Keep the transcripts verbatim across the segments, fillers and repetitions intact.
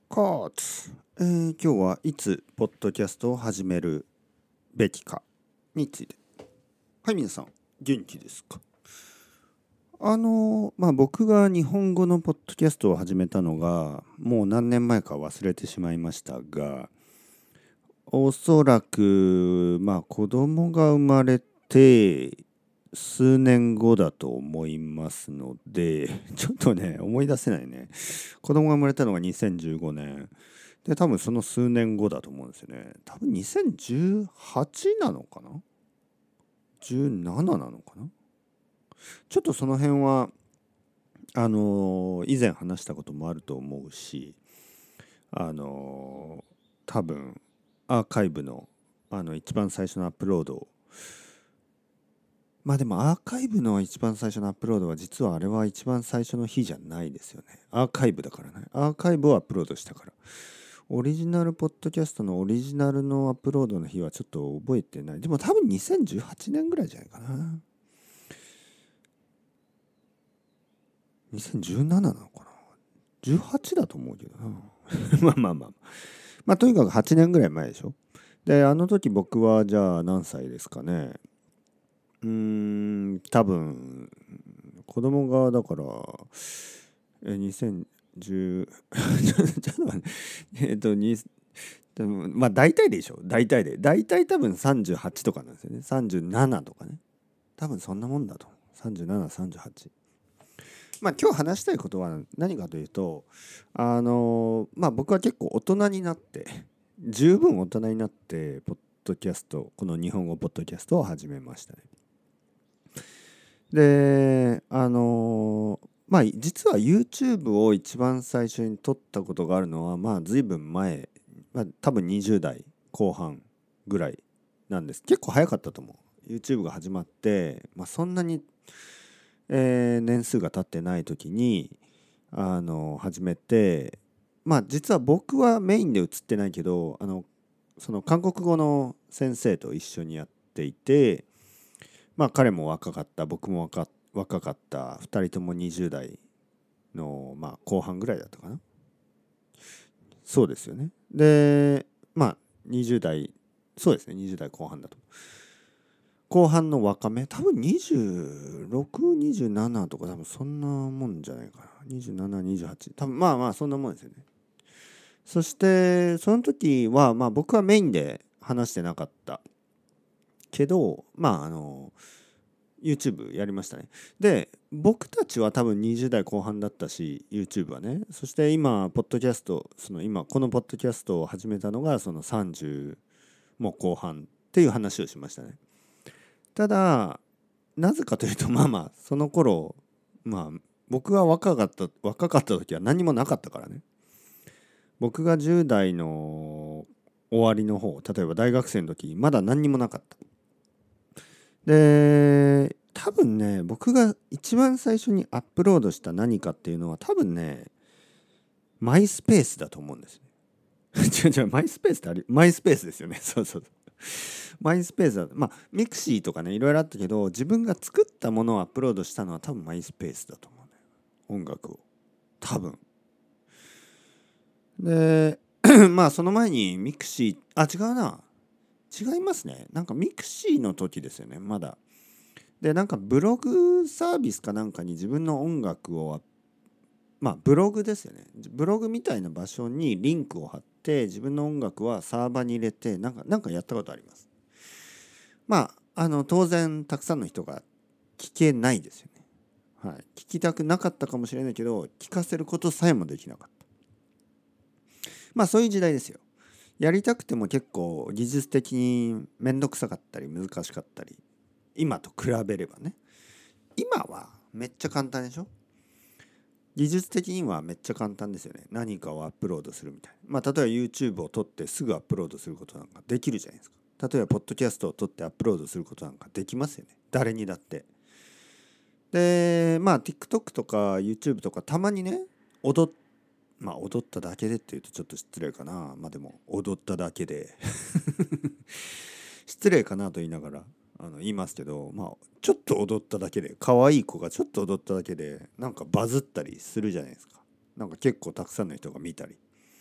コーツ、えー今日はいつポッドキャストを始めるべきかについて。はい、皆さん元気ですか？あのまあ僕が日本語のポッドキャストを始めたのがもう何年前か忘れてしまいましたが、おそらくまあ子供が生まれて数年後だと思いますので、ちょっとね思い出せないね。子供が生まれたのがにせんじゅうごねんで、多分その数年後だと思うんですよね。多分にせんじゅうはちなのかな、じゅうなななのかな。ちょっとその辺はあのー以前話したこともあると思うし、あのー多分アーカイブのあの一番最初のアップロードを、まあでもアーカイブの一番最初のアップロードは実はあれは一番最初の日じゃないですよね。アーカイブだからね。アーカイブをアップロードしたから。オリジナルポッドキャストのオリジナルのアップロードの日はちょっと覚えてない。でも多分にせんじゅうはちねんぐらいじゃないかな。にせんじゅうなななのかな。じゅうはちだと思うけどな。まあまあまあ。まあとにかくはちねんぐらい前でしょ。で、あの時僕はじゃあ何歳ですかね。うーん、多分、子供がだから、え、にせんじゅう、ちょちょっと待って、えっと、にでもまあ大体でしょ、大体で大体多分さんじゅうはちとかなんですよね。さんじゅうななとかね、多分そんなもんだと。さんじゅうなな、さんじゅうはち。まあ今日話したいことは何かというと、あのまあ僕は結構大人になって十分大人になってポッドキャスト、この日本語ポッドキャストを始めましたね。であのまあ実は YouTube を一番最初に撮ったことがあるのはまあ随分前、まあ、多分にじゅう代後半ぐらいなんです。結構早かったと思う。 YouTube が始まって、まあ、そんなに、えー年数が経ってない時にあの始めて、まあ実は僕はメインで映ってないけど、あのその韓国語の先生と一緒にやっていて、まあ彼も若かった、僕も若若かった、ふたりともにじゅう代の、まあ、後半ぐらいだったかな。そうですよね。でまあにじゅう代、そうですね、にじゅう代後半だと。後半の若め、多分にじゅうろく、にじゅうななとか多分そんなもんじゃないかな。にじゅうなな、にじゅうはち、多分まあまあそんなもんですよね。そしてその時はまあ僕はメインで話してなかったけど、まああの YouTube やりましたね。で、僕たちは多分にじゅう代後半だったし、YouTube はね。そして今、ポッドキャスト、その今、このポッドキャストを始めたのが、そのさんじゅうもう後半っていう話をしましたね。ただ、なぜかというと、まあまあ、その頃、まあ、僕が若かった、若かった時は何もなかったからね。僕がじゅう代の終わりの方、例えば大学生の時、まだ何にもなかった。で、多分ね、僕が一番最初にアップロードした何かっていうのは多分ね、マイスペースだと思うんですね。違う違う、マイスペースってあれ、マイスペースですよね。そうそうそう。マイスペースだ。まあ、ミクシーとかね、いろいろあったけど、自分が作ったものをアップロードしたのは多分マイスペースだと思うね。音楽を。多分。で、まあ、その前にミクシー、あ、違うな。違いますね。なんかミクシーの時ですよね、まだ。でなんかブログサービスかなんかに自分の音楽を、まあブログですよね、ブログみたいな場所にリンクを貼って自分の音楽はサーバーに入れてなんかなんかやったことあります。まああの当然たくさんの人が聞けないですよね。はい、聞きたくなかったかもしれないけど聞かせることさえもできなかった。まあそういう時代ですよ。やりたくても結構技術的にめんどくさかったり難しかったり、今と比べればね。今はめっちゃ簡単でしょ。技術的にはめっちゃ簡単ですよね。何かをアップロードするみたいな。まあ例えば YouTube を撮ってすぐアップロードすることなんかできるじゃないですか。例えばポッドキャストを撮ってアップロードすることなんかできますよね。誰にだって。で、まあ TikTok とか YouTube とかたまにね、踊っまあ踊っただけでって言うとちょっと失礼かな。まあでも踊っただけで失礼かなと言いながらあの言いますけど、まあちょっと踊っただけで、可愛い子がちょっと踊っただけでなんかバズったりするじゃないですか。なんか結構たくさんの人が見たり。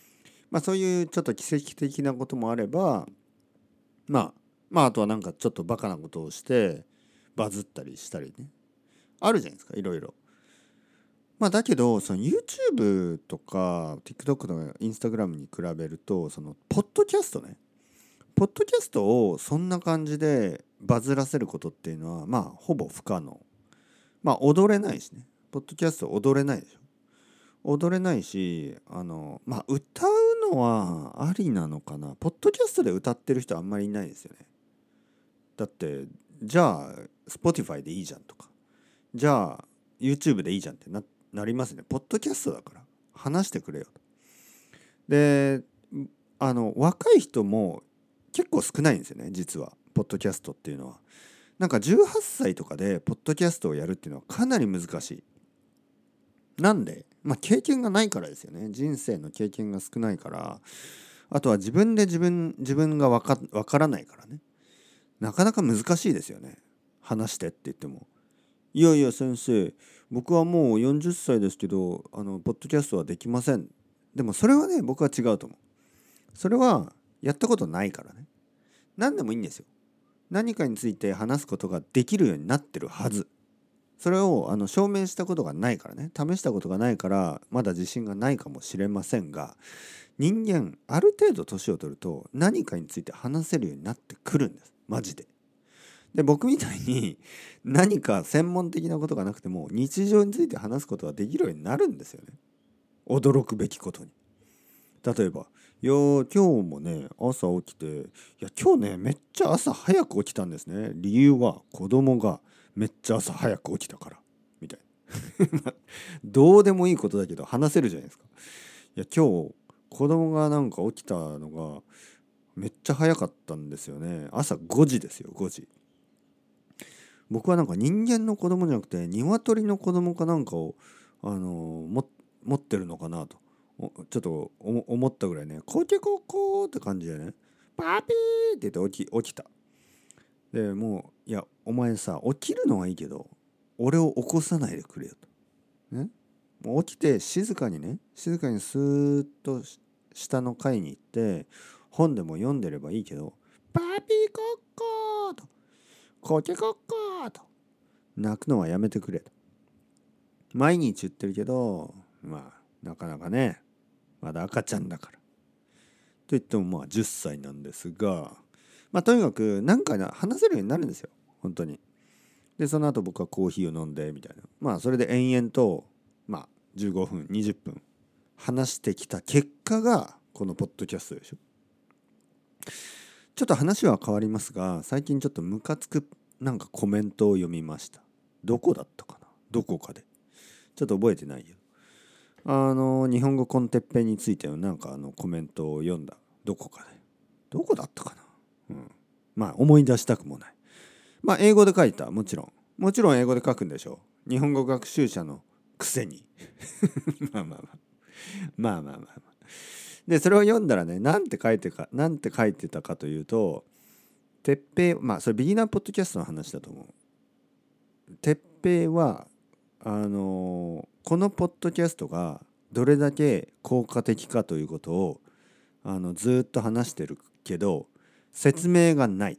まあそういうちょっと奇跡的なこともあれば、まあまああとはなんかちょっとバカなことをしてバズったりしたりね、あるじゃないですか、いろいろ。まあだけどその YouTube とか TikTok とか Instagram に比べると、そのポッドキャストね、ポッドキャストをそんな感じでバズらせることっていうのはまあほぼ不可能。まあ踊れないしね、ポッドキャスト踊れないでしょ。踊れないし、あのまあ歌うのはありなのかな。ポッドキャストで歌ってる人あんまりいないですよね。だってじゃあ Spotify でいいじゃんとか、じゃあ YouTube でいいじゃんってな、なりますね。ポッドキャストだから話してくれよと。で、あの若い人も結構少ないんですよね、実はポッドキャストっていうのは。なんかじゅうはっさいとかでポッドキャストをやるっていうのはかなり難しい。なんで、まあ経験がないからですよね。人生の経験が少ないから、あとは自分で自分自分がわかわからないからね。なかなか難しいですよね。話してって言っても、いやいや先生、僕はもうよんじゅっさいですけど、あのポッドキャストはできません。でもそれはね、僕は違うと思う。それはやったことないからね。何でもいいんですよ。何かについて話すことができるようになってるはず。それをあの証明したことがないからね、試したことがないからまだ自信がないかもしれませんが、人間ある程度年を取ると何かについて話せるようになってくるんです、マジで。で、僕みたいに何か専門的なことがなくても日常について話すことができるようになるんですよね。驚くべきことに。例えば、いや今日もね朝起きて、いや今日ねめっちゃ朝早く起きたんですね。理由は子供がめっちゃ朝早く起きたからみたいなどうでもいいことだけど話せるじゃないですか。いや今日子供がなんか起きたのがめっちゃ早かったんですよね。朝ごじですよ、ごじ。僕はなんか人間の子供じゃなくて鶏の子供かなんかをあのー、も持ってるのかなとちょっと思ったぐらいね、コケコッコーって感じでね、パピーって言って起き、起きた。でもう、いやお前さ起きるのはいいけど俺を起こさないでくれよとね。もう起きて静かにね、静かにスーッと下の階に行って本でも読んでればいいけど、パピーコッコーとコケコッコーと泣くのはやめてくれと毎日言ってるけど、まあなかなかね、まだ赤ちゃんだからといってもまあじゅっさいなんですが、まあとにかく何か話せるようになるんですよ、本当に。でその後僕はコーヒーを飲んでみたいな、まあそれで延々とまあじゅうごふんにじゅっぷん話してきた結果がこのポッドキャストでしょ。ちょっと話は変わりますが、最近ちょっとムカつくなんかコメントを読みました。どこだったかな、どこかでちょっと覚えてないよ。あの日本語コンテッペイについてのなんかあのコメントを読んだ。どこかでどこだったかな、うん、まあ思い出したくもない。まあ英語で書いた、もちろんもちろん英語で書くんでしょう、日本語学習者のくせにまあまあまあまあまあまあまあでそれを読んだらね、なんて書いてかなんて書いてたかというと、てっぺい、まあそれビギナーポッドキャストの話だと思う。てっぺいはあのー、このポッドキャストがどれだけ効果的かということをあのずっと話してるけど説明がない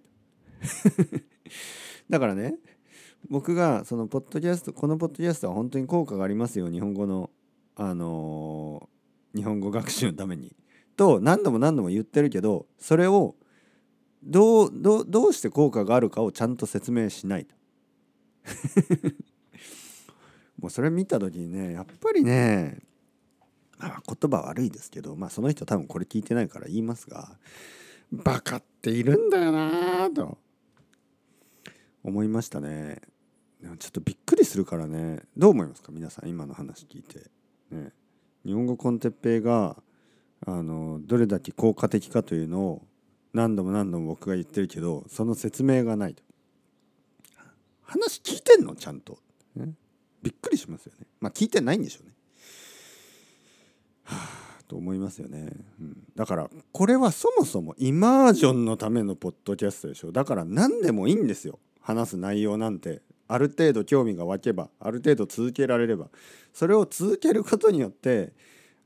だからね、僕がそのポッドキャストこのポッドキャストは本当に効果がありますよ、日本語のあのー、日本語学習のためにと何度も何度も言ってるけど、それをどうどうどうして効果があるかをちゃんと説明しないともうそれ見た時にね、やっぱりね、まあ言葉悪いですけど、まあその人多分これ聞いてないから言いますが、バカっているんだよなと思いましたね。ちょっとびっくりするからね。どう思いますか皆さん、今の話聞いて、ね、日本語コンテッペイがあのどれだけ効果的かというのを何度も何度も僕が言ってるけど、その説明がないと。話聞いてんのちゃんと、ね、びっくりしますよね。まあ聞いてないんでしょうね。はあと思いますよね、うん、だからこれはそもそもイマージョンのためのポッドキャストでしょ。だから何でもいいんですよ、話す内容なんて。ある程度興味が湧けば、ある程度続けられれば、それを続けることによって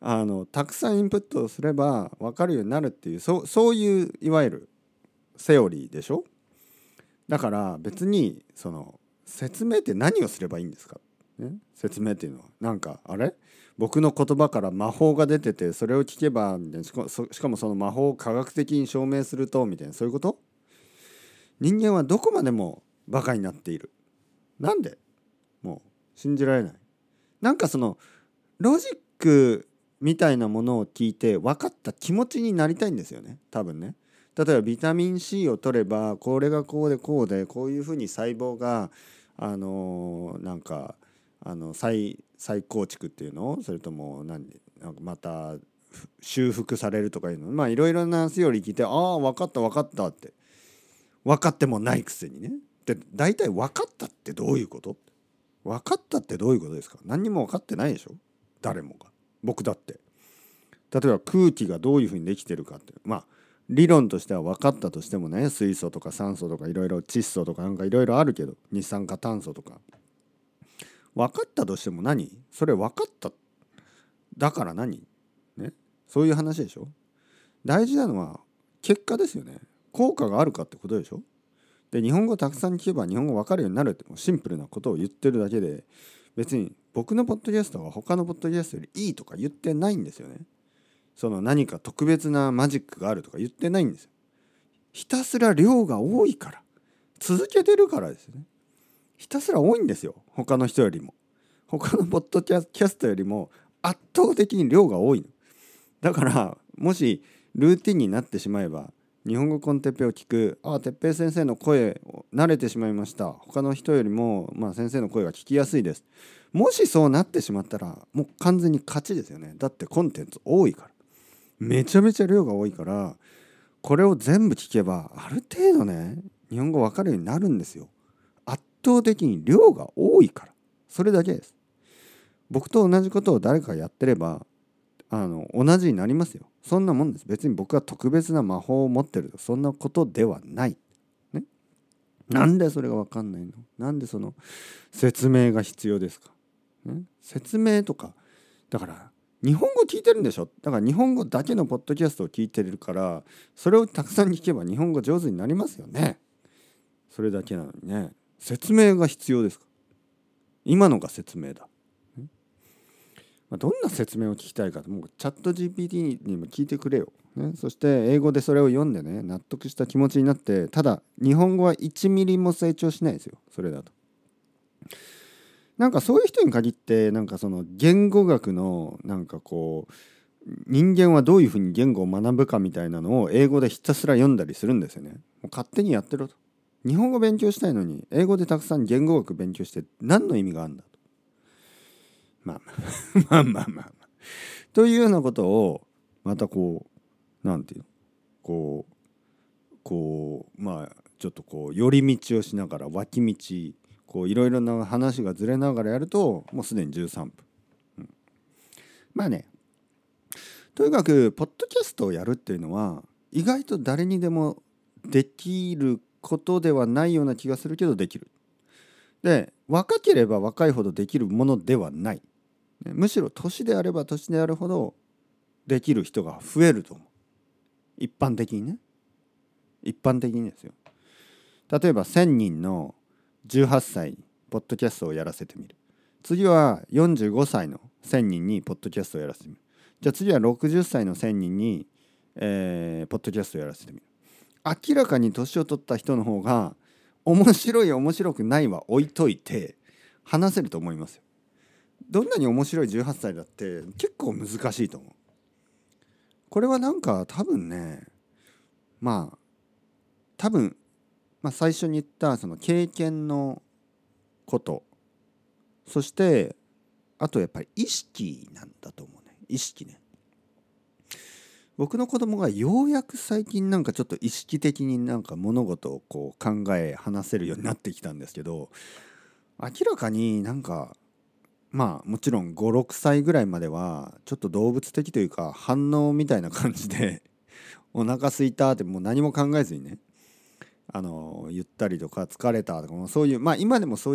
あのたくさんインプットをすれば分かるようになるっていう、そそういういわゆるセオリーでしょ。だから別にその説明って何をすればいいんですか、ね、説明っていうのはなんかあれ僕の言葉から魔法が出ててそれを聞けばみたいな、しかしかもその魔法を科学的に証明するとみたいな、そういうこと。人間はどこまでもバカになっている。なんでもう信じられない。なんかそのロジックみたいなものを聞いて分かった気持ちになりたいんですよね、多分ね。例えばビタミン C を取ればこれがこうでこうでこういうふうに細胞があのなんかあの再再構築っていうの、それとも何なんかまた修復されるとかいうの、まあいろいろなセオリー聞いて、ああ分かった分かったって、分かってもないくせにね。で大体分かったってどういうこと、分かったってどういうことですか。何にも分かってないでしょ、誰もが。僕だって例えば空気がどういうふうにできてるかって、まあ理論としては分かったとしてもね、水素とか酸素とかいろいろ窒素とかなんかいろいろあるけど、二酸化炭素とか分かったとしても何、それ分かっただから何ね、そういう話でしょ。大事なのは結果ですよね。効果があるかってことでしょ。で日本語たくさん聞けば日本語分かるようになるってもうシンプルなことを言ってるだけで、別に僕のポッドキャストは他のポッドキャストよりいいとか言ってないんですよね。その何か特別なマジックがあるとか言ってないんですよ。ひたすら量が多いから、続けてるからですね。ひたすら多いんですよ、他の人よりも。他のポッドキャストよりも圧倒的に量が多いの。だからもしルーティンになってしまえば、日本語コンテッペを聞く、ああてっぺい先生の声を慣れてしまいました、他の人よりもまあ先生の声が聞きやすいです、もしそうなってしまったらもう完全に勝ちですよね。だってコンテンツ多いから、めちゃめちゃ量が多いから、これを全部聞けばある程度ね日本語わかるようになるんですよ。圧倒的に量が多いから、それだけです。僕と同じことを誰かがやってればあの同じになりますよ。そんなもんです。別に僕は特別な魔法を持ってると、そんなことではない、ね、なんでそれが分かんないの。なんでその説明が必要ですか、ね、説明とかだから日本語聞いてるんでしょ。だから日本語だけのポッドキャストを聞いてるから、それをたくさん聞けば日本語上手になりますよね。それだけなのにね、説明が必要ですか。今のが説明だ。まあ、どんな説明を聞きたいかと、もうチャット ジーピーティー にも聞いてくれよ、ね、そして英語でそれを読んでね納得した気持ちになって、ただ日本語はいちミリも成長しないですよ、それだと。なんかそういう人に限ってなんかその言語学のなんかこう人間はどういうふうに言語を学ぶかみたいなのを英語でひたすら読んだりするんですよね。もう勝手にやってろと。日本語勉強したいのに英語でたくさん言語学勉強して何の意味があるんだと。まあまあまあまあまあというようなことをまたこうなんていうのこうこうまあちょっとこう寄り道をしながら脇道こういろいろな話がずれながらやるともうすでにじゅうさんぷん、うん、まあね、とにかくポッドキャストをやるっていうのは意外と誰にでもできることではないような気がするけどできる。で若ければ若いほどできるものではない。むしろ年であれば年であるほどできる人が増えると思う。一般的にね。一般的にですよ。例えばせんにんのじゅうはっさいにポッドキャストをやらせてみる。次はよんじゅうごさいのせんにんにポッドキャストをやらせてみる。じゃあ次はろくじゅっさいのせんにんに、えー、ポッドキャストをやらせてみる。明らかに年を取った人の方が面白い面白くないは置いといて話せると思いますよ。どんなに面白いじゅうはっさいだって結構難しいと思う。これはなんか多分ね、まあ多分、まあ、最初に言ったその経験のこと、そしてあとやっぱり意識なんだと思うね。意識ね。僕の子供がようやく最近なんかちょっと意識的になんか物事をこう考え話せるようになってきたんですけど、明らかになんかまあもちろんごろくさいぐらいまではちょっと動物的というか反応みたいな感じでお腹空いたってもう何も考えずにねあの言ったりとか疲れたとかもそういうまあ今でもそういう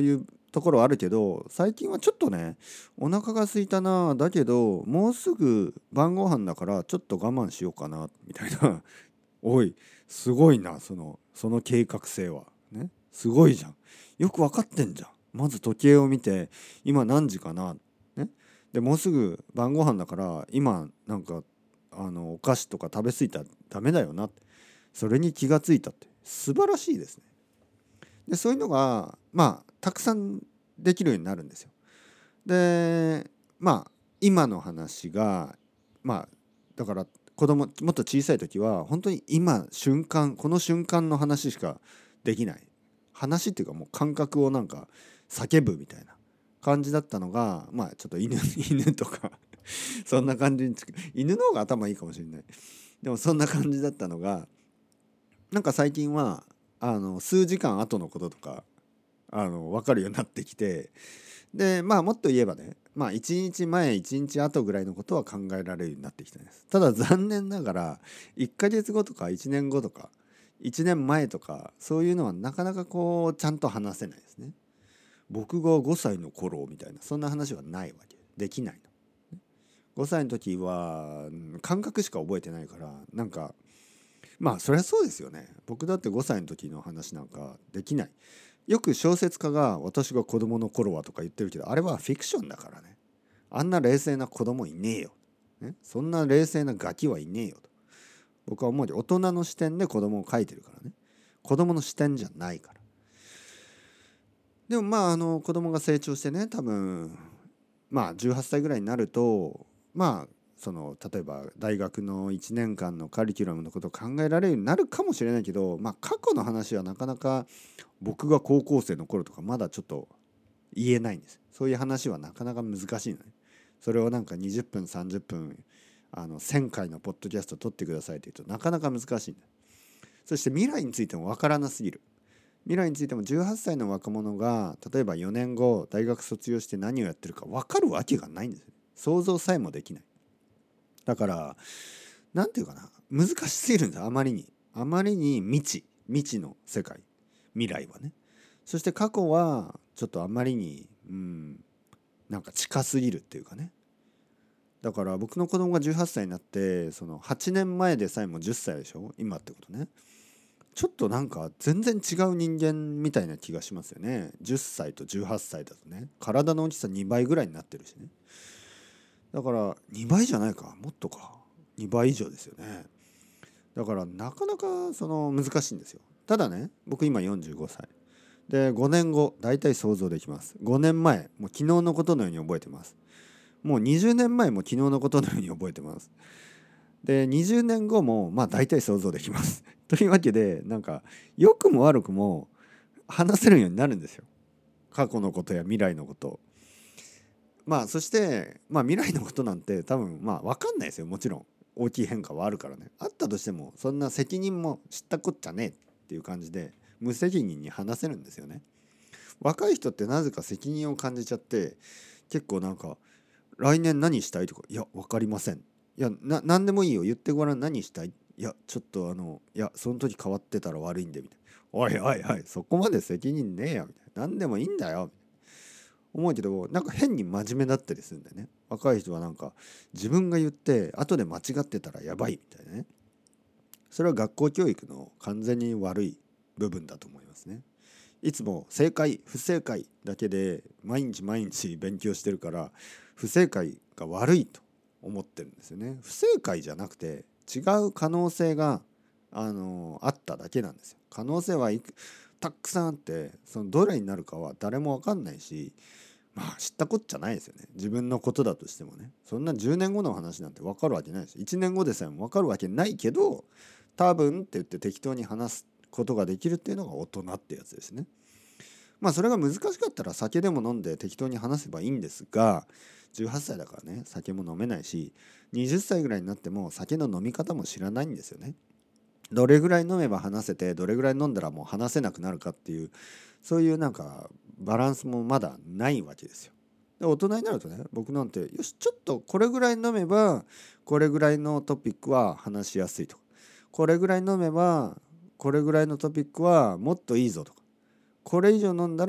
ところあるけど、最近はちょっとね、お腹が空いたな、だけどもうすぐ晩ご飯だからちょっと我慢しようかなみたいな。おい、すごいな、そのその計画性はね。すごいじゃん。よく分かってんじゃん。まず時計を見て、今何時かな、ね。でもうすぐ晩ご飯だから今なんかあのお菓子とか食べ過ぎたらダメだよな。それに気がついたって素晴らしいですね。でそういうのがまあたくさんできるようになるんですよ。でまあ今の話がまあだから子供もっと小さい時は本当に今瞬間この瞬間の話しかできない、話っていうかもう感覚をなんか叫ぶみたいな感じだったのが、まあちょっと犬犬とかそんな感じにつく、犬の方が頭いいかもしれない。でもそんな感じだったのが、なんか最近はあの数時間後のこととかあの分かるようになってきて、でまあもっと言えばね、まあいちにちまえいちにち後ぐらいのことは考えられるようになってきたんです。ただ残念ながらいっかげつごとかいちねんごとかいちねんまえとかそういうのはなかなかこうちゃんと話せないですね。僕がごさいの頃みたいなそんな話はないわけできないの。ごさいの時は感覚しか覚えてないから、なんかまあそりゃそうですよね。僕だってごさいの時の話なんかできない。よく小説家が私が子供の頃はとか言ってるけど、あれはフィクションだからね。あんな冷静な子供いねえよ、ね、そんな冷静なガキはいねえよと僕は思うよ。大人の視点で子供を描いてるからね。子供の視点じゃないから。でもまああの子供が成長してね、多分まあじゅうはっさいぐらいになると、まあその例えば大学のいちねんかんのカリキュラムのことを考えられるようになるかもしれないけど、まあ過去の話はなかなか僕が高校生の頃とかまだちょっと言えないんです。そういう話はなかなか難しいのね。それをなんかにじゅっぷんさんじゅっぷんあのせんかいのポッドキャスト撮ってくださいって言うとなかなか難しいんだ。そして未来についてもわからなすぎる。未来についてもじゅうはっさいの若者が例えばよねんご大学卒業して何をやってるか分かるわけがないんですよ。想像さえもできない。だからなんていうかな、難しすぎるんです。あまりにあまりに未知未知の世界、未来はね。そして過去はちょっとあまりにうんなんか近すぎるっていうかね。だから僕の子供がじゅうはっさいになってそのはちねんまえでさえもじゅっさいでしょ今ってことね。ちょっとなんか全然違う人間みたいな気がしますよね。じゅっさいとじゅうはっさいだとね、体の大きさにばいぐらいになってるしね。だからにばいじゃないか、もっとか、にばい以上ですよね。だからなかなかその難しいんですよ。ただね、僕今よんじゅうごさいで、ごねんご大体想像できます。ごねんまえもう昨日のことのように覚えてます。もうにじゅうねんまえも昨日のことのように覚えてます。でにじゅうねんごもまあ大体想像できますというわけで、なんか良くも悪くも話せるようになるんですよ。過去のことや未来のこと。まあそしてまあ未来のことなんて多分まあ分かんないですよ。もちろん大きい変化はあるからね。あったとしてもそんな責任も知ったこっちゃねえっていう感じで無責任に話せるんですよね。若い人ってなぜか責任を感じちゃって結構なんか来年何したいとか、いや分かりません、いやな何でもいいよ言ってごらん、何したい、いやちょっとあのいやその時変わってたら悪いんでみたいな、おいおいおいそこまで責任ねえよみたいな、何でもいいんだよみたいな思うけど、なんか変に真面目だったりするんだよね。若い人はなんか自分が言って後で間違ってたらやばいみたいなね。それは学校教育の完全に悪い部分だと思いますね。いつも正解不正解だけで毎日毎日勉強してるから不正解が悪いと思ってるんですよね。不正解じゃなくて違う可能性があのあっただけなんですよ。可能性はいくたくさんあって、そのどれになるかは誰も分かんないし、まあ知ったこっちゃないですよね。自分のことだとしてもね、そんなじゅうねんごの話なんて分かるわけないです。いちねんごでさえも分かるわけないけど、多分って言って適当に話すことができるっていうのが大人ってやつですね。まあそれが難しかったら酒でも飲んで適当に話せばいいんですが、じゅうはっさいだからね酒も飲めないし、はたちぐらいになっても酒の飲み方も知らないんですよね。どれぐらい飲めば話せてどれぐらい飲んだらもう話せなくなるかっていう、そういうなんかバランスもまだないわけですよ。で大人になるとね、僕なんてよしちょっとこれぐらい飲めばこれぐらいのトピックは話しやすいとか、これぐらい飲めばこれぐらいのトピックはもっといいぞとか、これ以上飲んだら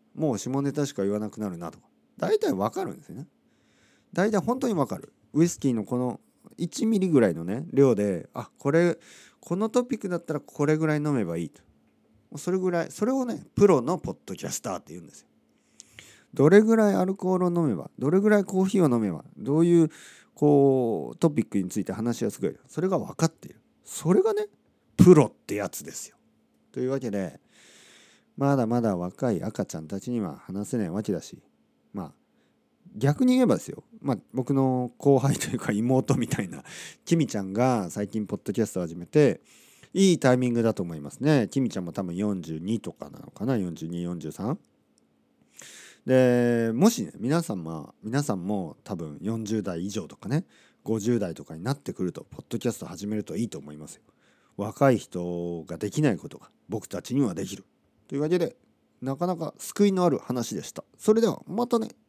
もう下ネタしか言わなくなるなとか大体わかるんですよね。大体本当にわかる。ウイスキーのこのいちミリぐらいのね量で、あこれこのトピックだったらこれぐらい飲めばいいと、それぐらい、それをねプロのポッドキャスターって言うんですよ。どれぐらいアルコールを飲めば、どれぐらいコーヒーを飲めば、どういうこうトピックについて話しやすく、それが分かっている、それがねプロってやつですよ。というわけで、まだまだ若い赤ちゃんたちには話せないわけだし、まあ逆に言えばですよ、まあ僕の後輩というか妹みたいなキミちゃんが最近ポッドキャストを始めて、いいタイミングだと思いますね。キミちゃんも多分よんじゅうにとかなのかな、よんじゅうに、よんじゅうさんで、もしね皆さんも皆さんも多分よんじゅう代以上とかねごじゅう代とかになってくると、ポッドキャスト始めるといいと思いますよ。若い人ができないことが僕たちにはできるというわけで、なかなか救いのある話でした。それではまたね。